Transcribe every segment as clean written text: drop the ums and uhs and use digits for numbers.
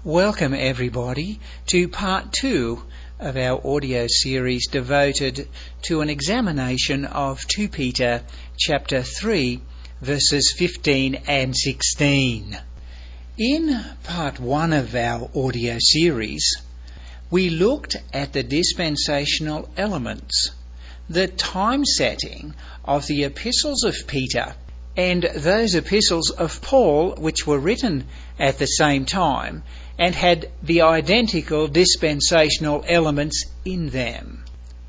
Welcome everybody to part 2 of our audio series devoted to an examination of 2 Peter chapter 3 verses 15 and 16. In part 1 of our audio series, we looked at the dispensational elements, the time setting of the epistles of Peter and those epistles of Paul which were written at the same time and had the identical dispensational elements in them.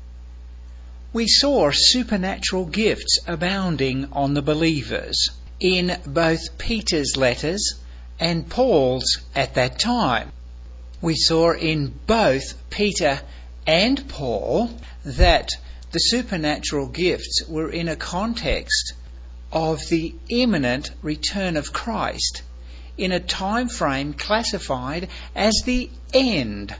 We saw supernatural gifts abounding on the believers in both Peter's letters and Paul's at that time. We saw in both Peter and Paul that the supernatural gifts were in a context of the imminent return of Christ, in a time frame classified as the end.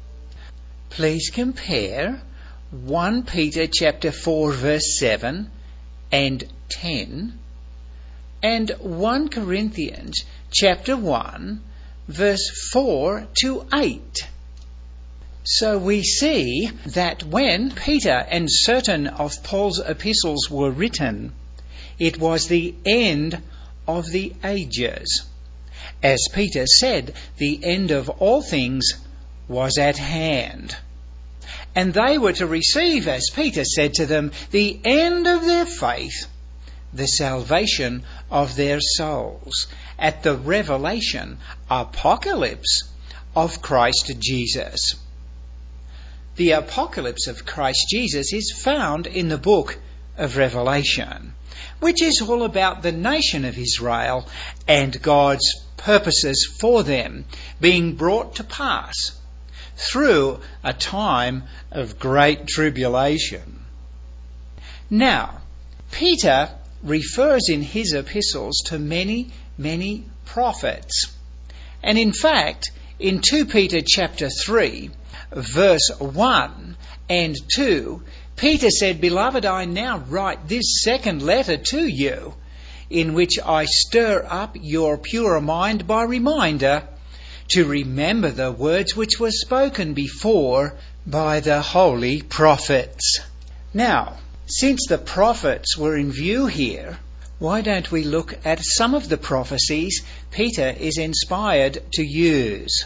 Please compare 1 Peter chapter 4 verse 7 and 10 and 1 Corinthians chapter 1 verse 4 to 8. So we see that when Peter and certain of Paul's epistles were written, it was the end of the ages. As Peter said, the end of all things was at hand. And they were to receive, as Peter said to them, the end of their faith, the salvation of their souls, at the revelation, apocalypse of Christ Jesus. The apocalypse of Christ Jesus is found in the book of Revelation, which is all about the nation of Israel and God's purposes for them being brought to pass through a time of great tribulation. Now, Peter refers in his epistles to many, many prophets. And in fact, in 2 Peter chapter 3, verse 1 and 2, Peter said, "Beloved, I now write this second letter to you, in which I stir up your pure mind by reminder, to remember the words which were spoken before by the holy prophets." Now, since the prophets were in view here, why don't we look at some of the prophecies Peter is inspired to use?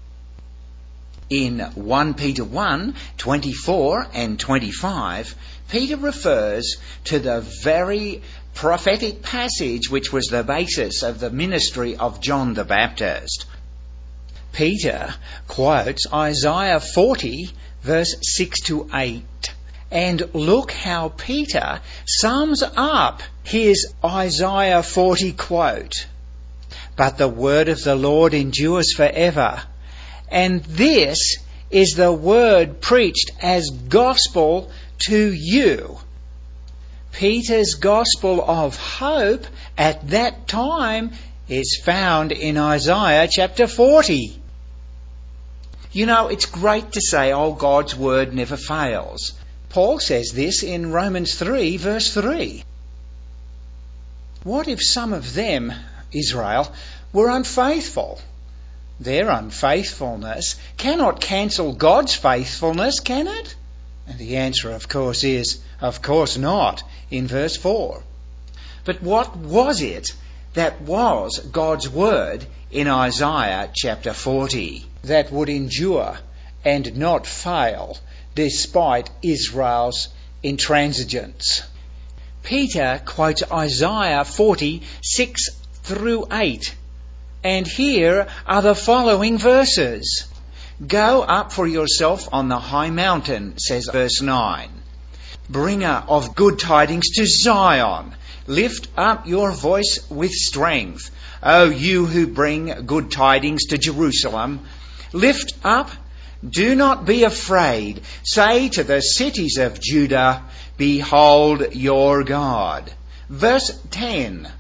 In 1 Peter 1, 24 and 25, Peter refers to the very prophetic passage which was the basis of the ministry of John the Baptist. Peter quotes Isaiah 40, verse 6 to 8. And look how Peter sums up his Isaiah 40 quote. "But the word of the Lord endures forever. And this is the word preached as gospel to you." Peter's gospel of hope at that time is found in Isaiah chapter 40. You know, it's great to say, "Oh, God's word never fails." Paul says this in Romans 3, verse 3. What if some of them, Israel, were unfaithful? Their unfaithfulness cannot cancel God's faithfulness, can it? And the answer, of course, is, of course not, in verse 4. But what was it that was God's word in Isaiah chapter 40 that would endure and not fail despite Israel's intransigence? Peter quotes Isaiah 40, 6 through 8. And here are the following verses. "Go up for yourself on the high mountain," says verse 9. "Bringer of good tidings to Zion. Lift up your voice with strength. O you who bring good tidings to Jerusalem. Lift up, do not be afraid. Say to the cities of Judah, behold your God." Verse 10.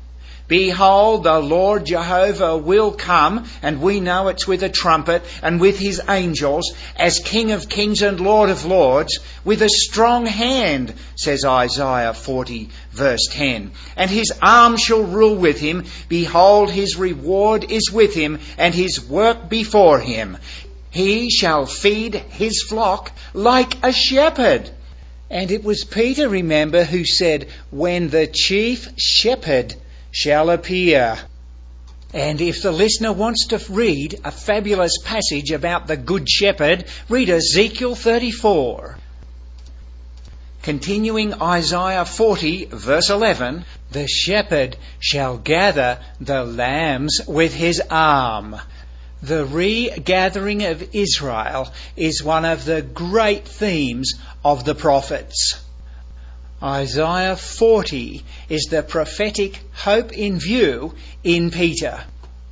Behold, the Lord Jehovah will come, and we know it's with a trumpet and with his angels, as King of kings and Lord of lords, with a strong hand, says Isaiah 40 verse 10. And his arm shall rule with him. Behold, his reward is with him, and his work before him. He shall feed his flock like a shepherd. And it was Peter, remember, who said, when the chief shepherd shall appear. And if the listener wants to read a fabulous passage about the Good Shepherd, read Ezekiel 34. Continuing Isaiah 40 verse 11, the shepherd shall gather the lambs with his arm. The regathering of Israel is one of the great themes of the prophets. Isaiah 40 is the prophetic hope in view in Peter.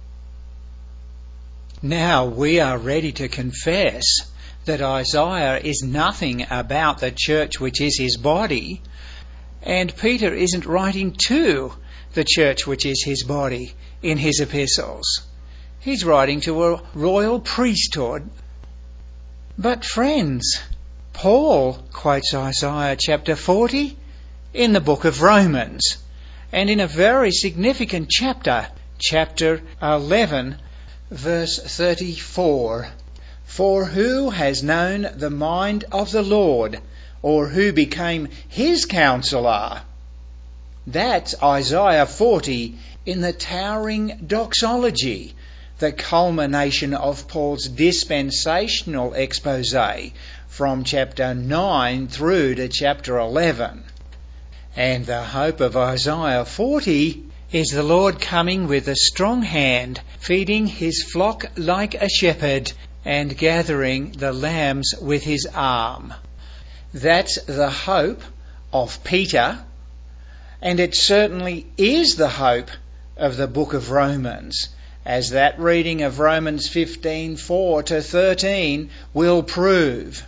Now we are ready to confess that Isaiah is nothing about the church which is his body, and Peter isn't writing to the church which is his body in his epistles. He's writing to a royal priesthood. But friends, Paul quotes Isaiah chapter 40 in the book of Romans, and in a very significant chapter, chapter 11, verse 34. For who has known the mind of the Lord, or who became his counselor? That's Isaiah 40 in the towering doxology, the culmination of Paul's dispensational expose from chapter 9 through to chapter 11. And the hope of Isaiah 40 is the Lord coming with a strong hand, feeding his flock like a shepherd, and gathering the lambs with his arm. That's the hope of Peter, and it certainly is the hope of the book of Romans, as that reading of Romans 15:4 to 13 will prove.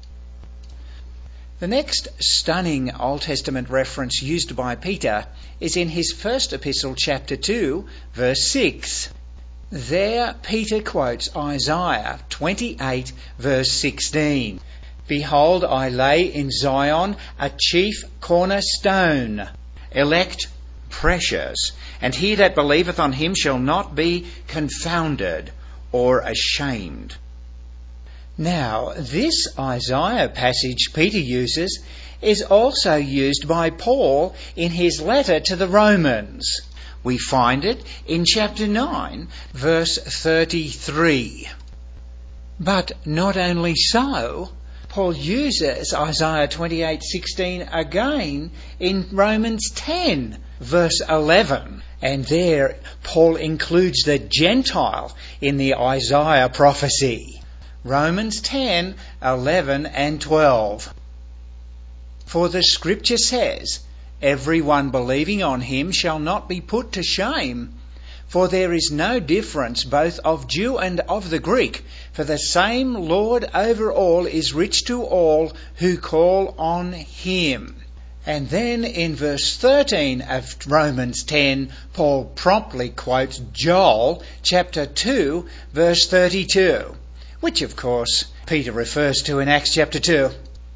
The next stunning Old Testament reference used by Peter is in his first epistle, chapter 2, verse 6. There Peter quotes Isaiah 28, verse 16. Behold, I lay in Zion a chief cornerstone, elect, precious, and he that believeth on him shall not be confounded or ashamed. Now, this Isaiah passage Peter uses is also used by Paul in his letter to the Romans. We find it in chapter 9, verse 33. But not only so, Paul uses Isaiah 28:16 again in Romans 10, verse 11. And there Paul includes the Gentile in the Isaiah prophecy. Romans 10, 11 and 12. For the scripture says, everyone believing on him shall not be put to shame, for there is no difference both of Jew and of the Greek, for the same Lord over all is rich to all who call on him. And then in verse 13 of Romans 10, Paul promptly quotes Joel chapter 2, verse 32. Which, of course, Peter refers to in Acts chapter 2.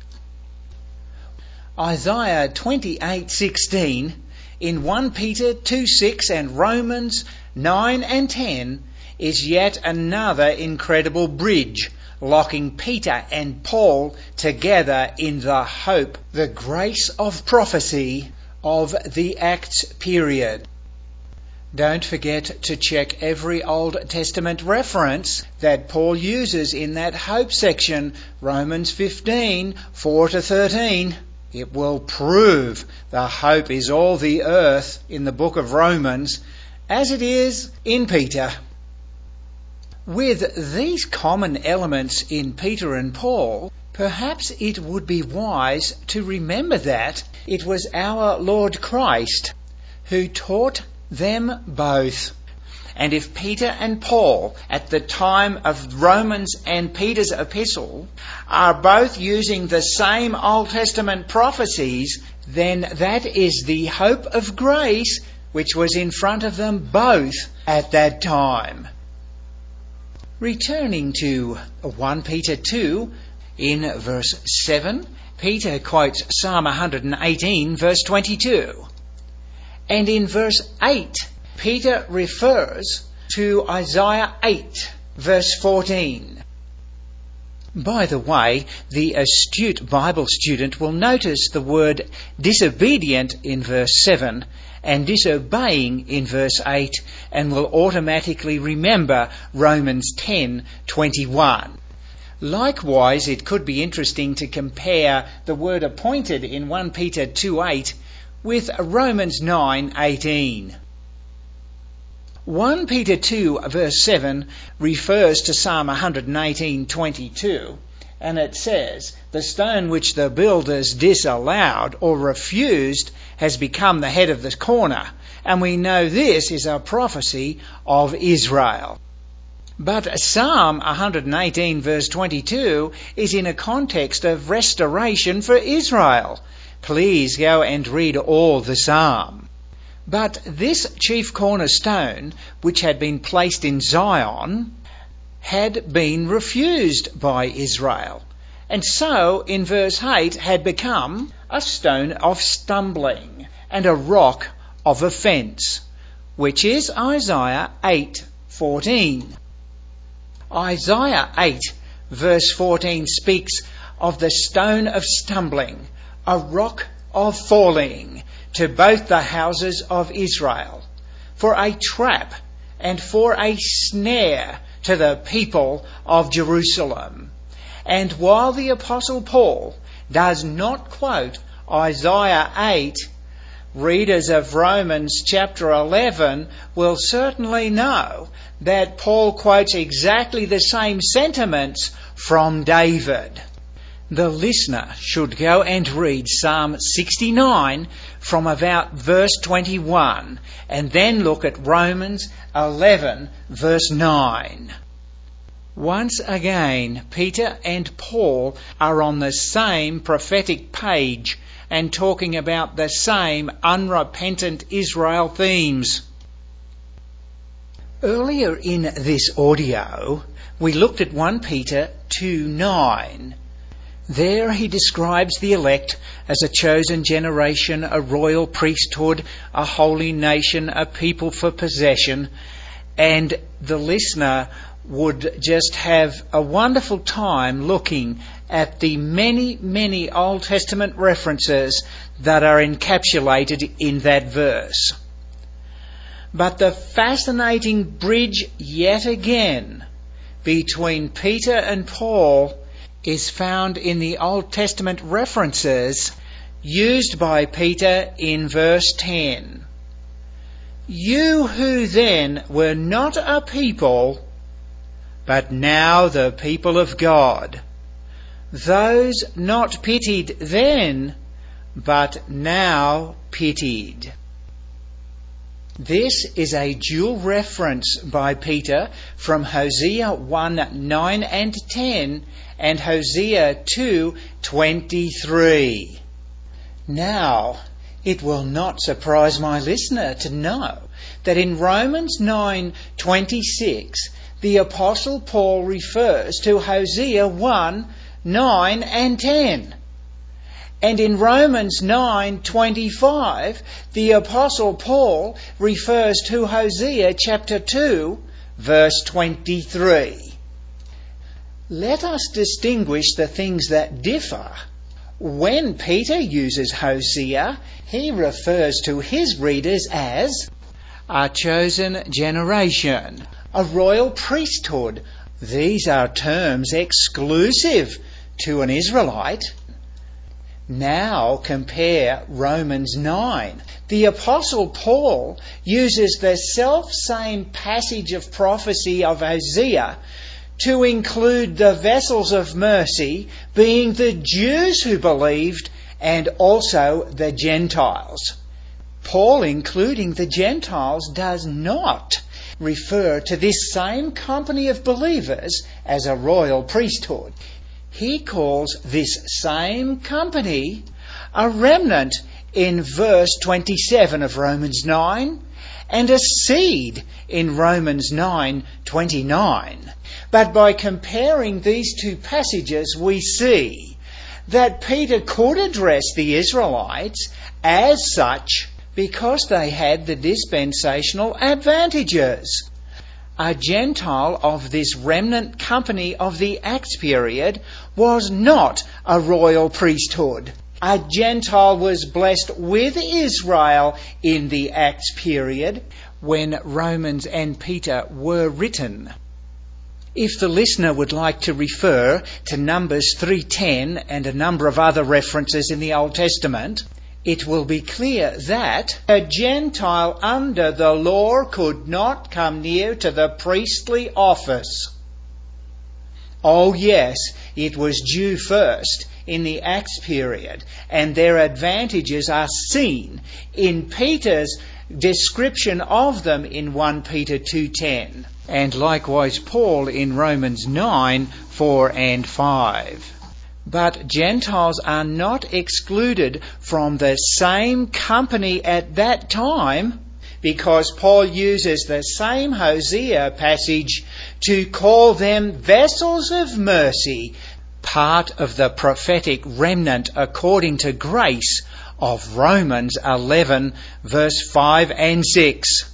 Isaiah 28:16 in 1 Peter 2:6 and Romans 9 and 10 is yet another incredible bridge, locking Peter and Paul together in the hope, the grace of prophecy of the Acts period. Don't forget to check every Old Testament reference that Paul uses in that hope section, Romans 15, 4 to 13. It will prove the hope is all the earth in the book of Romans, as it is in Peter. With these common elements in Peter and Paul, perhaps it would be wise to remember that it was our Lord Christ who taught them both. And if Peter and Paul, at the time of Romans and Peter's epistle, are both using the same Old Testament prophecies, then that is the hope of grace which was in front of them both at that time. Returning to 1 Peter 2, in verse 7, Peter quotes Psalm 118, verse 22. And in verse 8, Peter refers to Isaiah 8, verse 14. By the way, the astute Bible student will notice the word disobedient in verse 7 and disobeying in verse 8, and will automatically remember Romans 10:21. Likewise, it could be interesting to compare the word appointed in 1 Peter 2:8 with Romans 9:18. 1 Peter 2 verse 7 refers to Psalm 118:22, and it says, "The stone which the builders disallowed or refused has become the head of the corner," and we know this is a prophecy of Israel. But Psalm 118 verse 22 is in a context of restoration for Israel. Please go and read all the psalm. But this chief cornerstone, which had been placed in Zion, had been refused by Israel, and so in verse 8 had become a stone of stumbling and a rock of offence, which is Isaiah 8:14. Isaiah 8 verse 14 speaks of the stone of stumbling, a rock of falling, to both the houses of Israel, for a trap and for a snare to the people of Jerusalem. And while the Apostle Paul does not quote Isaiah 8, readers of Romans chapter 11 will certainly know that Paul quotes exactly the same sentiments from David. The listener should go and read Psalm 69 from about verse 21 and then look at Romans 11 verse 9. Once again, Peter and Paul are on the same prophetic page and talking about the same unrepentant Israel themes. Earlier in this audio, we looked at 1 Peter 2:9. There he describes the elect as a chosen generation, a royal priesthood, a holy nation, a people for possession, and the listener would just have a wonderful time looking at the many, many Old Testament references that are encapsulated in that verse. But the fascinating bridge yet again between Peter and Paul is found in the Old Testament references used by Peter in verse 10. "You who then were not a people, but now the people of God, those not pitied then, but now pitied." This is a dual reference by Peter from Hosea 1:9 and 10 and Hosea 2:23. Now, it will not surprise my listener to know that in Romans 9:26, the Apostle Paul refers to Hosea 1:9 and 10. And in Romans 9:25, the Apostle Paul refers to Hosea chapter 2, verse 23. Let us distinguish the things that differ. When Peter uses Hosea, he refers to his readers as a chosen generation, a royal priesthood. These are terms exclusive to an Israelite. Now compare Romans 9. The Apostle Paul uses the self-same passage of prophecy of Hosea to include the vessels of mercy, being the Jews who believed and also the Gentiles. Paul, including the Gentiles, does not refer to this same company of believers as a royal priesthood. He calls this same company a remnant in verse 27 of Romans 9, and a seed in Romans 9:29. But by comparing these two passages, we see that Peter could address the Israelites as such because they had the dispensational advantages. A Gentile of this remnant company of the Acts period was not a royal priesthood. A Gentile was blessed with Israel in the Acts period when Romans and Peter were written. If the listener would like to refer to Numbers 3:10 and a number of other references in the Old Testament, it will be clear that a Gentile under the law could not come near to the priestly office. Oh yes, it was due first in the Acts period, and their advantages are seen in Peter's description of them in 1 Peter 2:10, and likewise Paul in Romans 9:4 and 5. But Gentiles are not excluded from the same company at that time, because Paul uses the same Hosea passage to call them vessels of mercy, part of the prophetic remnant according to grace of Romans 11 verse 5 and 6.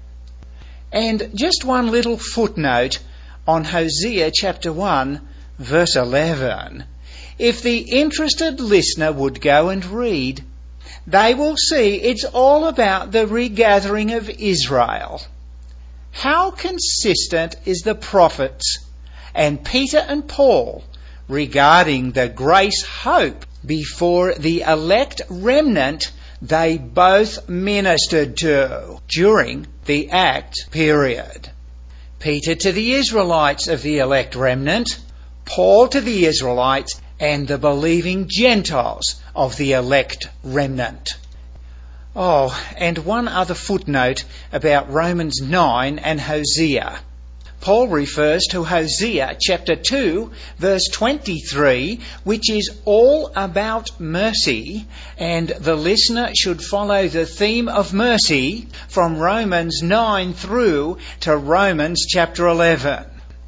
And just one little footnote on Hosea chapter 1 verse 11. If the interested listener would go and read, they will see it's all about the regathering of Israel. How consistent is the prophets and Peter and Paul regarding the grace hope before the elect remnant they both ministered to during the Acts period? Peter to the Israelites of the elect remnant, Paul to the Israelites and the believing Gentiles of the elect remnant. Oh, and one other footnote about Romans 9 and Hosea. Paul refers to Hosea chapter 2 verse 23, which is all about mercy, and the listener should follow the theme of mercy from Romans 9 through to Romans chapter 11.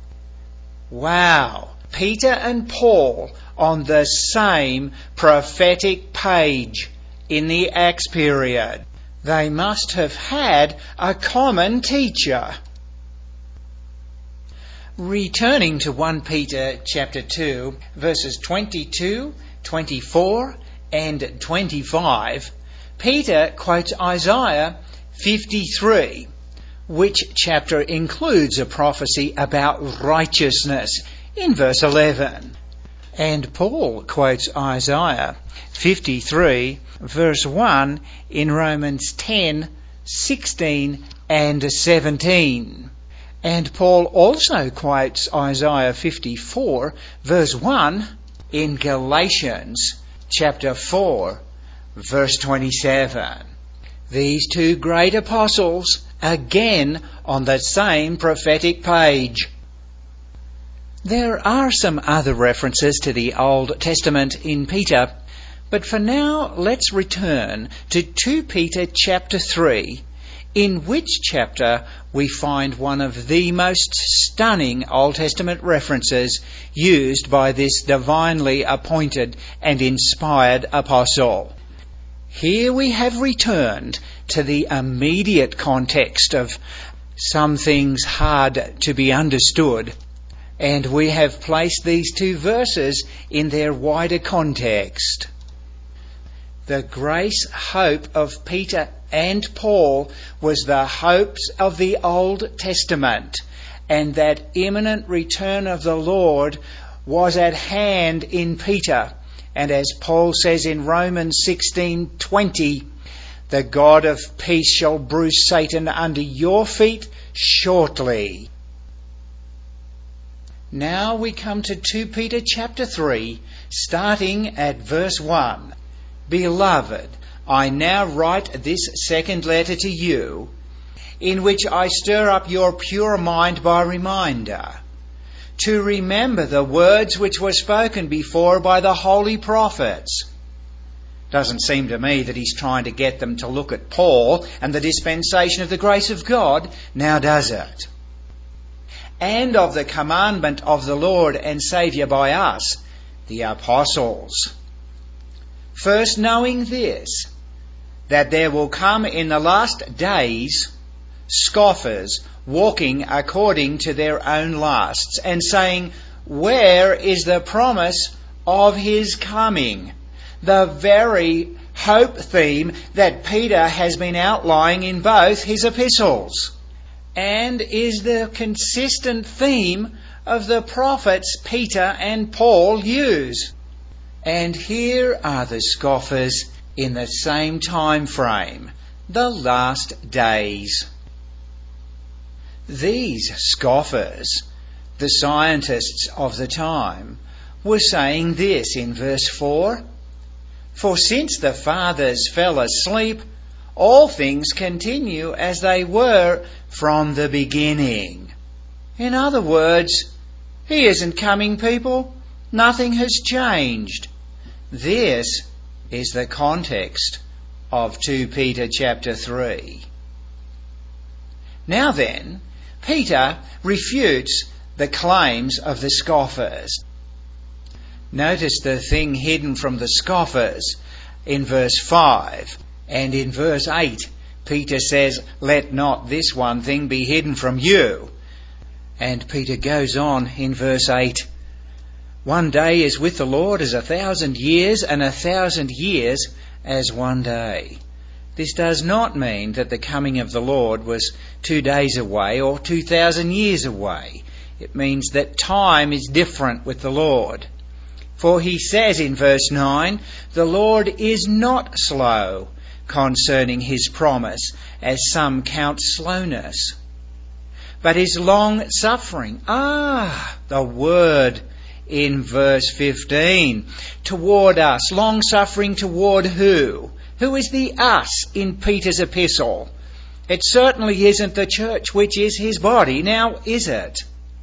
Wow! Peter and Paul on the same prophetic page in the Acts period. They must have had a common teacher. Returning to 1 Peter chapter 2, verses 22, 24 and 25, Peter quotes Isaiah 53, which chapter includes a prophecy about righteousness in verse 11. And Paul quotes Isaiah 53, verse 1 in Romans 10, 16 and 17. And Paul also quotes Isaiah 54, verse 1 in Galatians chapter 4, verse 27. These two great apostles, again on the same prophetic page. There are some other references to the Old Testament in Peter, but for now let's return to 2 Peter chapter 3, in which chapter we find one of the most stunning Old Testament references used by this divinely appointed and inspired apostle. Here we have returned to the immediate context of some things hard to be understood, and we have placed these two verses in their wider context. The grace hope of Peter and Paul was the hopes of the Old Testament, and that imminent return of the Lord was at hand in Peter. And as Paul says in Romans 16:20, the God of peace shall bruise Satan under your feet shortly. Now we come to 2 Peter chapter 3, starting at verse 1. Beloved, I now write this second letter to you, in which I stir up your pure mind by reminder, to remember the words which were spoken before by the holy prophets, Doesn't seem to me that he's trying to get them to look at Paul and the dispensation of the grace of God, now does it? And of the commandment of the Lord and Saviour by us, the apostles. First knowing this, that there will come in the last days scoffers, walking according to their own lusts, and saying, where is the promise of his coming? The very hope theme that Peter has been outlining in both his epistles, and is the consistent theme of the prophets Peter and Paul use. And here are the scoffers in the same time frame, the last days. These scoffers, the scientists of the time, were saying this in verse 4, for since the fathers fell asleep, all things continue as they were from the beginning. In other words, he isn't coming, people. Nothing has changed. This is the context of 2 Peter chapter 3. Now then, Peter refutes the claims of the scoffers. Notice the thing hidden from the scoffers in verse 5. And in verse 8, Peter says, let not this one thing be hidden from you. And Peter goes on in verse 8, one day is with the Lord as 1,000 years, and 1,000 years as one day. This does not mean that the coming of the Lord was 2 days away or 2,000 years away. It means that time is different with the Lord. For he says in verse 9, the Lord is not slow concerning his promise, as some count slowness, but is long suffering. The word in verse 15. Toward us. Long suffering toward who? Who is the us in Peter's epistle? It certainly isn't the church, which is his body. Now, is it?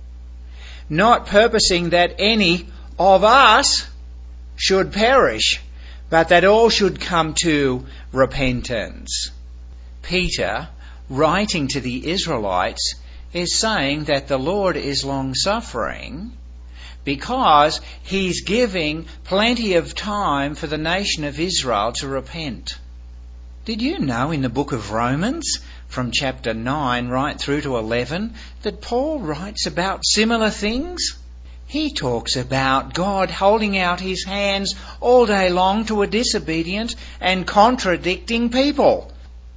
Not purposing that any of us should perish, but that all should come to repentance. Peter, writing to the Israelites, is saying that the Lord is long-suffering because he's giving plenty of time for the nation of Israel to repent. Did you know in the book of Romans, from chapter 9 right through to 11, that Paul writes about similar things? He talks about God holding out his hands all day long to a disobedient and contradicting people.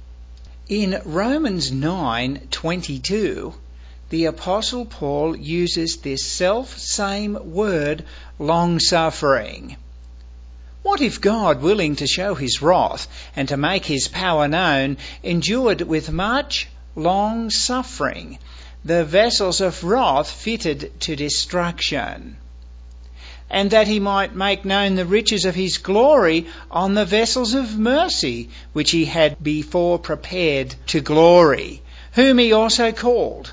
In Romans 9:22, the Apostle Paul uses this self-same word, long-suffering. What if God, willing to show his wrath and to make his power known, endured with much long-suffering the vessels of wrath fitted to destruction, and that he might make known the riches of his glory on the vessels of mercy, which he had before prepared to glory, whom he also called?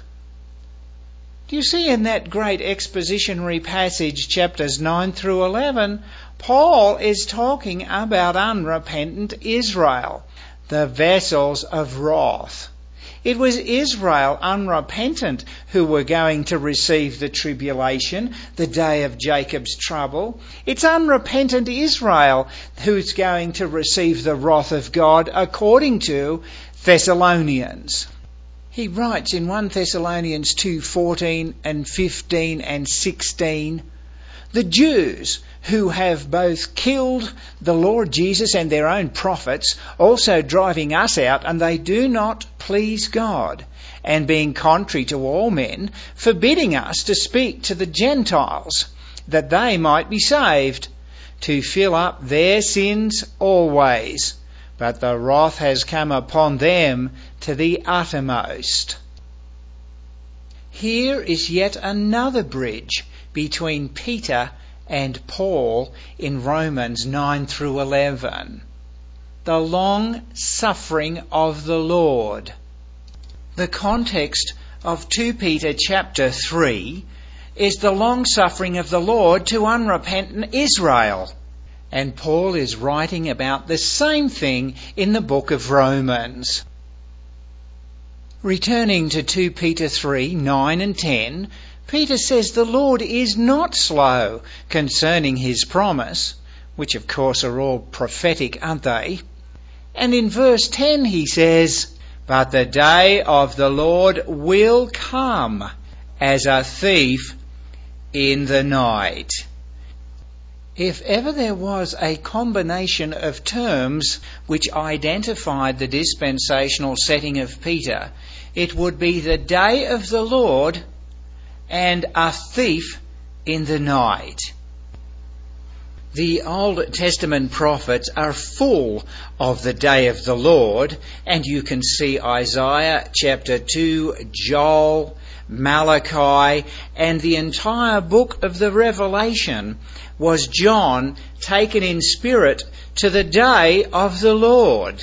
Do you see in that great expositionary passage, chapters 9 through 11, Paul is talking about unrepentant Israel, the vessels of wrath. It was Israel, unrepentant, who were going to receive the tribulation, the day of Jacob's trouble. It's unrepentant Israel who's going to receive the wrath of God, according to Thessalonians. He writes in 1 Thessalonians 2:14 and 15 and 16, the Jews who have both killed the Lord Jesus and their own prophets, also driving us out, and they do not please God, and being contrary to all men, forbidding us to speak to the Gentiles, that they might be saved, to fill up their sins always. But the wrath has come upon them to the uttermost. Here is yet another bridge between Peter and Paul in Romans 9 through 11. The long suffering of the Lord. The context of 2 Peter chapter 3 is the long suffering of the Lord to unrepentant Israel. And Paul is writing about the same thing in the book of Romans. Returning to 2 Peter 3, 9 and 10, Peter says the Lord is not slow concerning his promise, which of course are all prophetic, aren't they? And in verse 10 he says, but the day of the Lord will come as a thief in the night. If ever there was a combination of terms which identified the dispensational setting of Peter, it would be the day of the Lord and a thief in the night. The Old Testament prophets are full of the day of the Lord, and you can see Isaiah chapter 2, Joel, Malachi, and the entire book of the Revelation was John taken in spirit to the day of the Lord.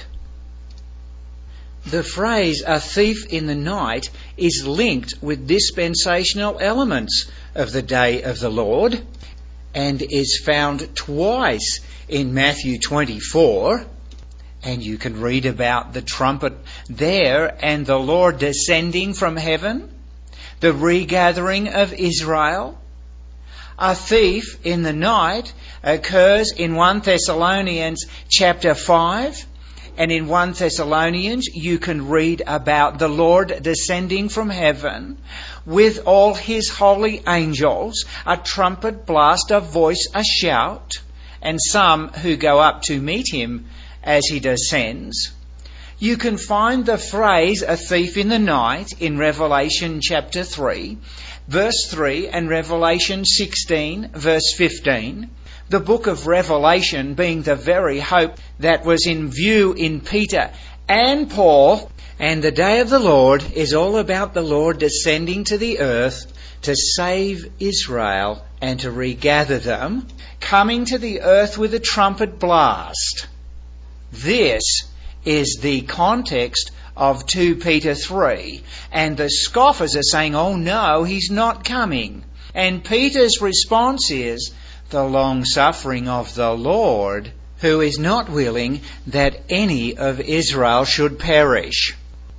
The phrase a thief in the night is linked with dispensational elements of the day of the Lord and is found twice in Matthew 24. And you can read about the trumpet there and the Lord descending from heaven, the regathering of Israel. A thief in the night occurs in 1 Thessalonians chapter 5, and in 1 Thessalonians you can read about the Lord descending from heaven with all his holy angels, a trumpet blast, a voice, a shout, and some who go up to meet him as he descends. You can find the phrase a thief in the night in Revelation chapter 3, verse 3, and Revelation 16, verse 15. The book of Revelation being the very hope that was in view in Peter and Paul. And the day of the Lord is all about the Lord descending to the earth to save Israel and to regather them, coming to the earth with a trumpet blast. This is the context of 2 Peter 3. And the scoffers are saying, oh no, he's not coming. And Peter's response is, the long suffering of the Lord, who is not willing that any of Israel should perish.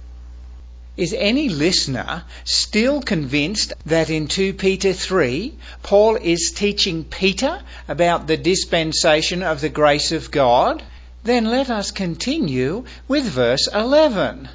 Is any listener still convinced that in 2 Peter 3, Paul is teaching Peter about the dispensation of the grace of God? Then let us continue with verse 11.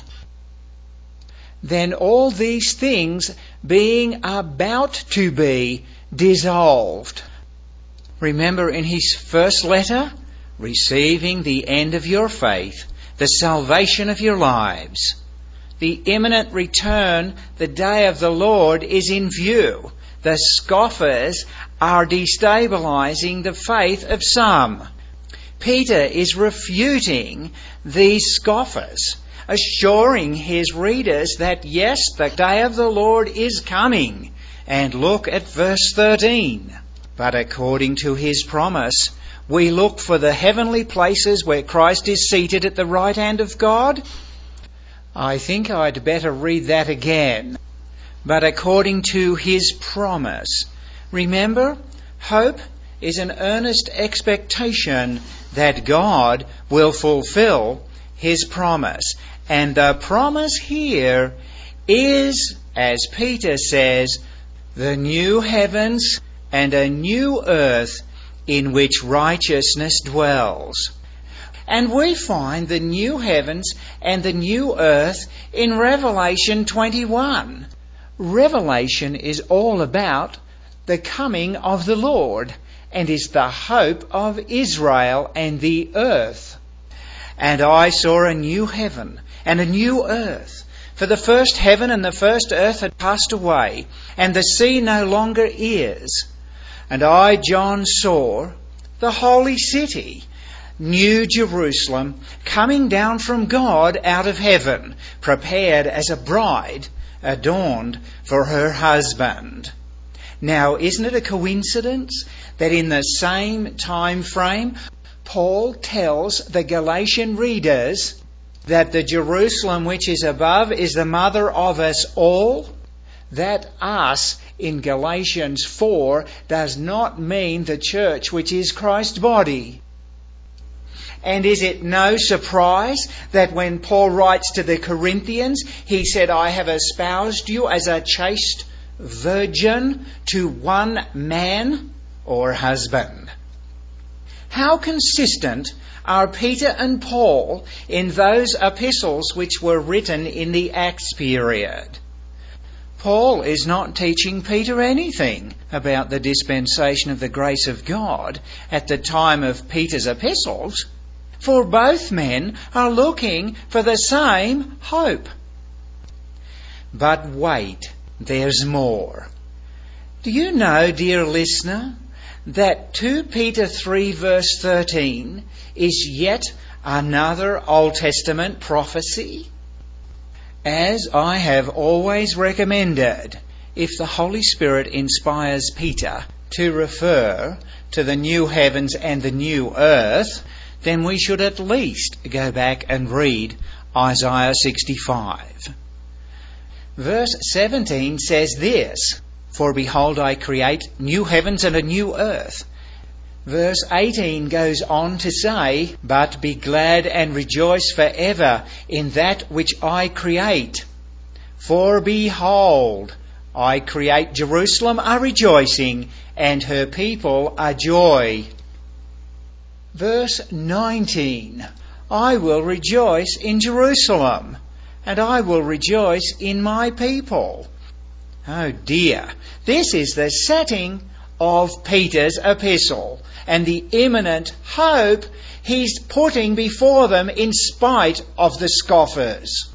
Then all these things being about to be dissolved. Remember in his first letter, receiving the end of your faith, the salvation of your lives. The imminent return, the day of the Lord, is in view. The scoffers are destabilizing the faith of some. Peter is refuting these scoffers, assuring his readers that yes, the day of the Lord is coming. And look at verse 13. But according to his promise, we look for the heavenly places where Christ is seated at the right hand of God. I think I'd better read that again. But according to his promise. Remember, hope is an earnest expectation that God will fulfill his promise. And the promise here is, as Peter says, the new heavens and a new earth in which righteousness dwells. And we find the new heavens and the new earth in Revelation 21. Revelation is all about the coming of the Lord and is the hope of Israel and the earth. And I saw a new heaven and a new earth, for the first heaven and the first earth had passed away, and the sea no longer is. And I, John, saw the holy city, New Jerusalem, coming down from God out of heaven, prepared as a bride adorned for her husband. Now, isn't it a coincidence that in the same time frame, Paul tells the Galatian readers that the Jerusalem which is above is the mother of us all? That us in Galatians 4 does not mean the church which is Christ's body. And is it no surprise that when Paul writes to the Corinthians, he said, I have espoused you as a chaste virgin to one man or husband? How consistent are Peter and Paul in those epistles which were written in the Acts period? Paul is not teaching Peter anything about the dispensation of the grace of God at the time of Peter's epistles, for both men are looking for the same hope. But wait, there's more. Do you know, dear listener, that 2 Peter 3 verse 13 is yet another Old Testament prophecy? As I have always recommended, if the Holy Spirit inspires Peter to refer to the new heavens and the new earth, then we should at least go back and read Isaiah 65. Verse 17 says this, For behold, I create new heavens and a new earth. Verse 18 goes on to say, But be glad and rejoice forever in that which I create. For behold, I create Jerusalem a rejoicing, and her people a joy. Verse 19, I will rejoice in Jerusalem, and I will rejoice in my people. Oh dear, this is the setting of Peter's epistle and the imminent hope he's putting before them in spite of the scoffers.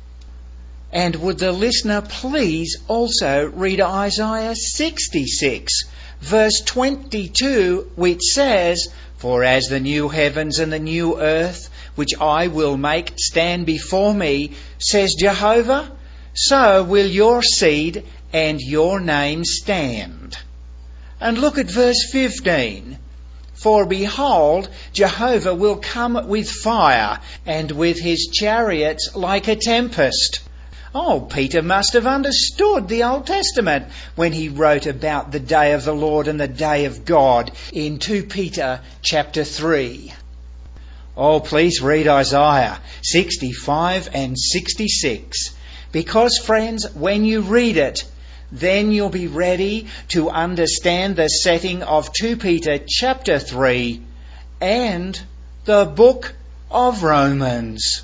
And would the listener please also read Isaiah 66, verse 22, which says, For as the new heavens and the new earth, which I will make stand before me, says Jehovah, so will your seed and your name stand. And look at verse 15. For behold, Jehovah will come with fire, and with his chariots like a tempest. Oh, Peter must have understood the Old Testament when he wrote about the day of the Lord and the day of God in 2 Peter chapter 3. Oh, please read Isaiah 65 and 66. Because, friends, when you read it, then you'll be ready to understand the setting of 2 Peter chapter 3 and the book of Romans.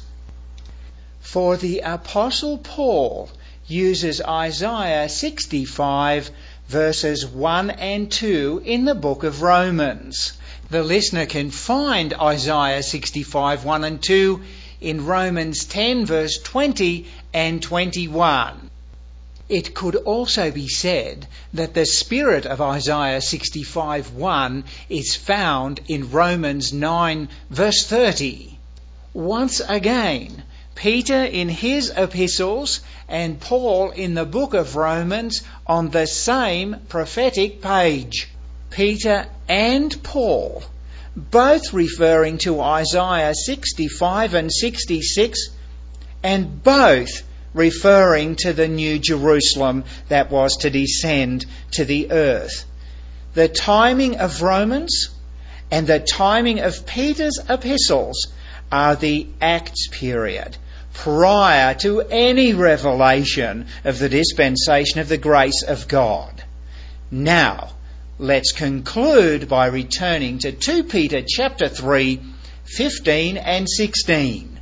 For the Apostle Paul uses Isaiah 65 verses 1 and 2 in the book of Romans. The listener can find Isaiah 65 1 and 2 in Romans 10 verse 20 and 21. It could also be said that the spirit of Isaiah 65 1 is found in Romans 9 verse 30. Once again, Peter in his epistles and Paul in the book of Romans on the same prophetic page. Peter and Paul, both referring to Isaiah 65 and 66, and both referring to the new Jerusalem that was to descend to the earth. The timing of Romans and the timing of Peter's epistles are the Acts period, prior to any revelation of the dispensation of the grace of God. Now, let's conclude by returning to 2 Peter chapter 3, 15 and 16.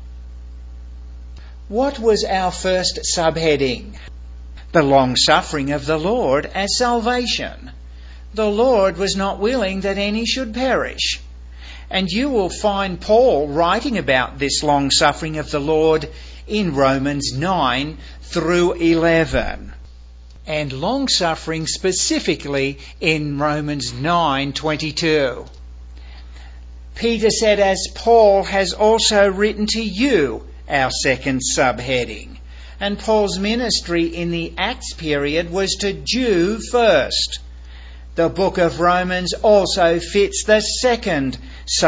What was our first subheading? The long-suffering of the Lord as salvation. The Lord was not willing that any should perish. And you will find Paul writing about this long-suffering of the Lord in Romans 9 through 11. And long-suffering specifically in Romans 9:22. Peter said, as Paul has also written to you, our second subheading. And Paul's ministry in the Acts period was to Jew first. The book of Romans also fits the second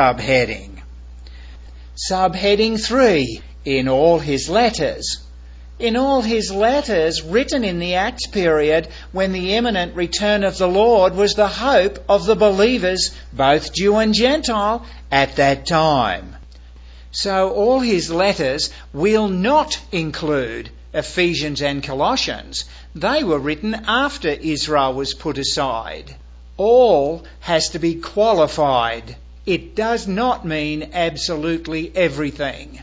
subheading. Subheading 3, in all his letters, In all his letters written in the Acts period, when the imminent return of the Lord was the hope of the believers, both Jew and Gentile, at that time. So all his letters will not include Ephesians and Colossians. They were written after Israel was put aside. All has to be qualified. It does not mean absolutely everything.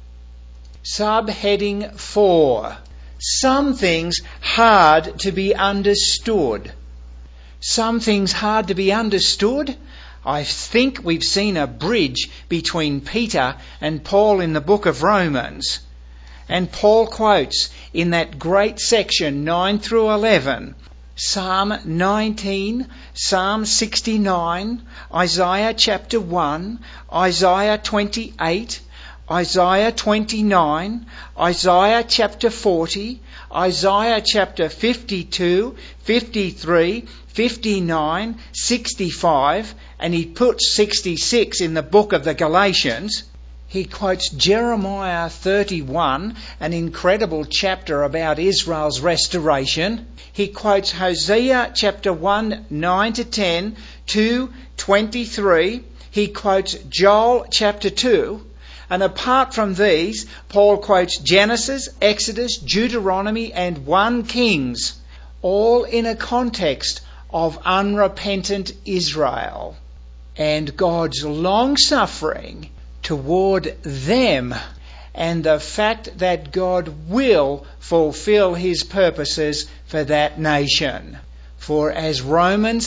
Subheading 4. Some things hard to be understood. Some things hard to be understood? I think we've seen a bridge between Peter and Paul in the book of Romans. And Paul quotes in that great section 9 through 11, Psalm 19, Psalm 69, Isaiah chapter 1, Isaiah 28, Isaiah 29, Isaiah chapter 40, Isaiah chapter 52, 53, 59, 65, and he puts 66 in the book of the Galatians. He quotes Jeremiah 31, an incredible chapter about Israel's restoration. He quotes Hosea chapter 1, 9 to 10, 2, 23. He quotes Joel chapter 2. And apart from these, Paul quotes Genesis, Exodus, Deuteronomy and 1 Kings, all in a context of unrepentant Israel and God's long-suffering toward them, and the fact that God will fulfill his purposes for that nation. For as Romans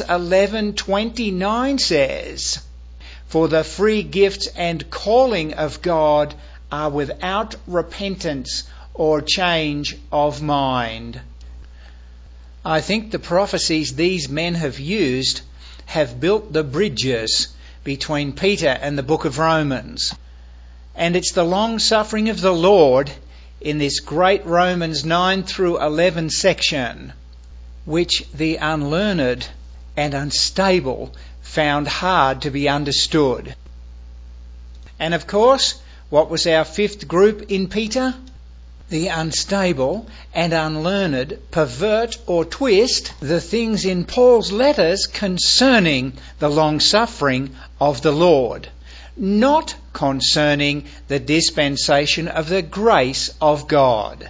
11:29 says, for the free gifts and calling of God are without repentance or change of mind. I think the prophecies these men have used have built the bridges between Peter and the book of Romans. And it's the long-suffering of the Lord in this great Romans 9 through 11 section, which the unlearned and unstable found hard to be understood. And of course, what was our fifth group in Peter? The unstable and unlearned pervert or twist the things in Paul's letters concerning the long-suffering of the Lord, not concerning the dispensation of the grace of God.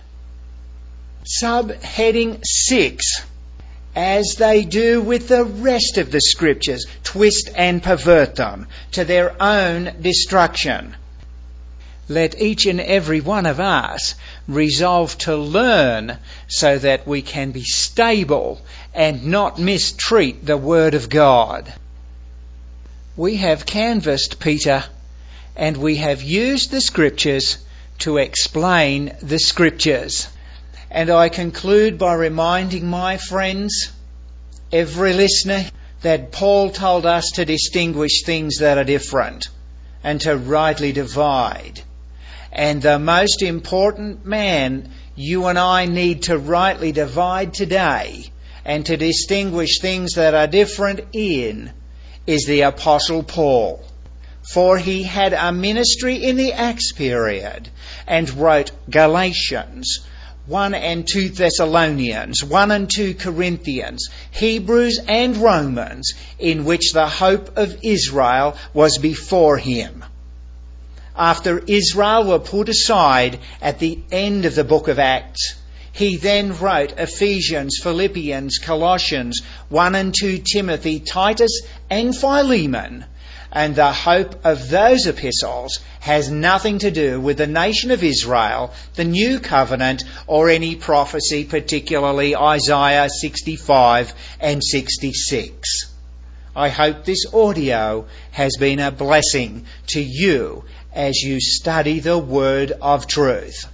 Subheading 6. As they do with the rest of the scriptures, twist and pervert them to their own destruction. Let each and every one of us resolve to learn so that we can be stable and not mistreat the Word of God. We have canvassed Peter and we have used the Scriptures to explain the Scriptures. And I conclude by reminding my friends, every listener, that Paul told us to distinguish things that are different and to rightly divide. And the most important man you and I need to rightly divide today and to distinguish things that are different in is the Apostle Paul. For he had a ministry in the Acts period and wrote Galatians, 1 and 2 Thessalonians, 1 and 2 Corinthians, Hebrews and Romans, in which the hope of Israel was before him. After Israel were put aside at the end of the book of Acts, he then wrote Ephesians, Philippians, Colossians, 1 and 2 Timothy, Titus and Philemon. And the hope of those epistles has nothing to do with the nation of Israel, the new covenant, or any prophecy, particularly Isaiah 65 and 66. I hope this audio has been a blessing to you as you study the word of truth.